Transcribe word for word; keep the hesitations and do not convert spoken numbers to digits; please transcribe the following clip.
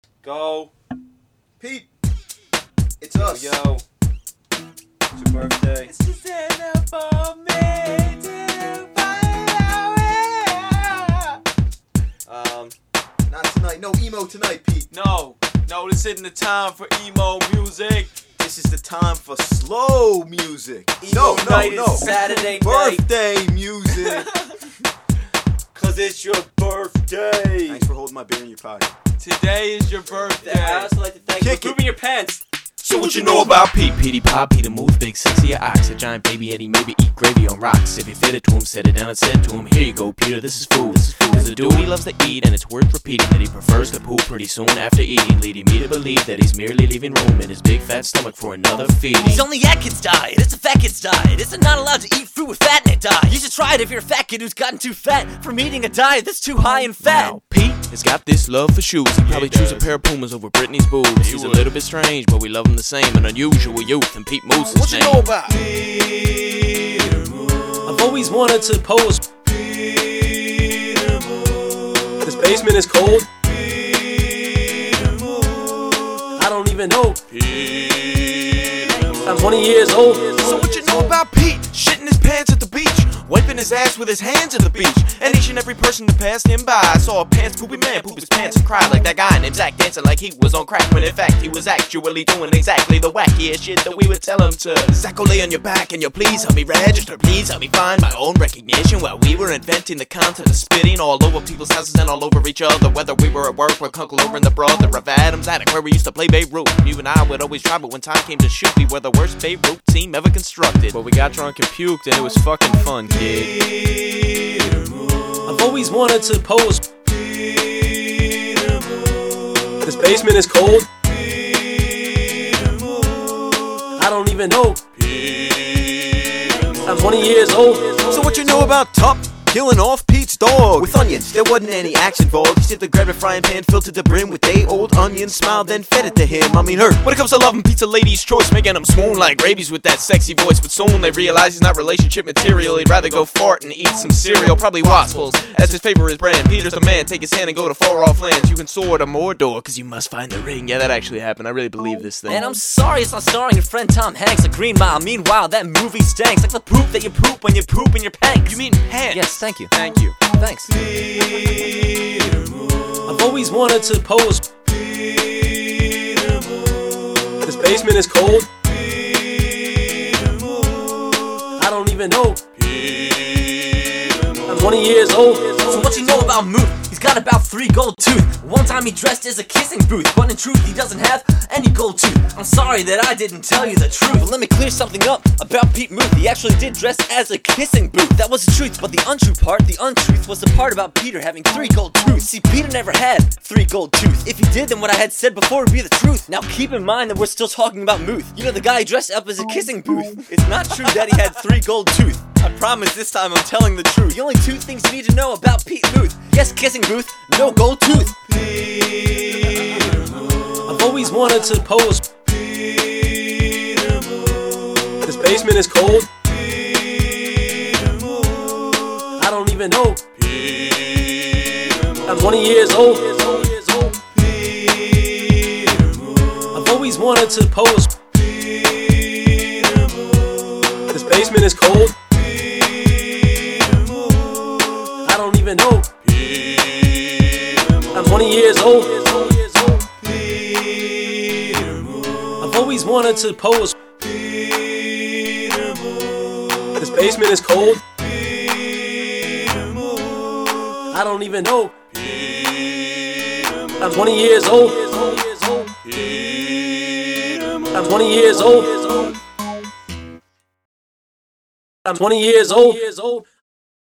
Go. Pete, it's us. Yo, it's your birthday. It's just enough for me to find out. Um, Not tonight. No emo tonight, Pete. No, no, this isn't the time for emo music. This is the time for slow music. Emo no, no, night no. is Saturday night. Birthday music. Cause it's your birthday. Thanks for holding my beer in your pocket. Today is your birthday. I also like to thank you Kick for it. pooping your pants. So what you know about Pete? Petey Pop, Peter move, big sexy ox, a giant baby Eddie, maybe eat gravy on rocks. If you fit it to him, set it down and said to him, here you go, Peter, this is food. This is food. There's a dude he loves to eat, and it's worth repeating that he prefers to poop pretty soon after eating, leading me to believe that he's merely leaving room in his big fat stomach for another feeding. He's on the Atkins diet, it's a fat kid's diet. It's not allowed to eat fruit with fat in it diet. You should try it if you're a fat kid who's gotten too fat from eating a diet that's too high in fat. Now, Pete has got this love for shoes. He'd probably he choose a does. pair of Pumas over Britney's boobs. He's a would. little bit strange, but we love him the same. An unusual youth, and Pete Moose is What you name. know about? I've always wanted to pose. This basement is cold. I don't even know. I'm twenty years old. So what you know about Pete? Shitting his pants at the beach, wiping his ass with his hands at the beach. And each and every person that passed him by saw a pants poopy man poop his pants and cry like that guy named Zach, dancing like he was on crack, when in fact he was actually doing exactly the wackiest shit that we would tell him to. Zach, go lay on your back and you please help me register, please help me find my own recognition while we were inventing the concept of spitting all over people's houses and all over each other. Whether we were at work with Uncle over and the brother of Adam's attic where we used to play Babe Ruth. You and I would always try, but when time came to shoot, we were the worst Babe Ruth team ever constructed. But we got drunk and puked and it was fucking fun, kid. I've always wanted to pose. This basement is cold. I don't even know. I'm twenty years old. So what you know about Tup killing off Pete's dog? With onions, there wasn't any action involved. He simply grabbed a frying pan filled to the brim with day old onions, smiled, then fed it to him. I mean her. When it comes to loving pizza, lady's choice, making him swoon like rabies with that sexy voice. But soon they realize he's not relationship material. He'd rather go fart and eat some cereal, probably waffles, as his favorite brand. Peter's the man, take his hand and go to far off lands. You can soar to Mordor, cause you must find the ring. Yeah, that actually happened. I really believe this thing. And I'm sorry it's not starring your friend Tom Hanks, a Green Mile. Meanwhile, that movie stinks like the poop that you poop when you poop in your pants. You mean pants? Yes, thank you. Thank you. Thanks. I've always wanted to pose. This basement is cold. I don't even know. I'm twenty years old. So what you know about Moot? He's got about three gold tooth. One time he dressed as a kissing booth, but in truth he doesn't have any gold tooth. I'm sorry that I didn't tell you the truth, but let me clear something up about Pete Moot. He actually did dress as a kissing booth. That was the truth, but the untrue part, the untruth, was the part about Peter having three gold tooth. See, Peter never had three gold tooth. If he did, then what I had said before would be the truth. Now keep in mind that we're still talking about Muth. You know, the guy who dressed up as a kissing booth. It's not true that he had three gold tooth. I promise this time I'm telling the truth. The only two things you need to know about Pete Muth: yes, kissing booth, no gold tooth. I've always wanted to pose. This basement is cold. I don't even know. I'm twenty years old. I've always wanted to pose. This basement is cold. I don't even know. I'm twenty years old. I've always wanted to pose. This basement is cold. I don't even know. I'm twenty years old. I'm twenty years old. I'm twenty years old.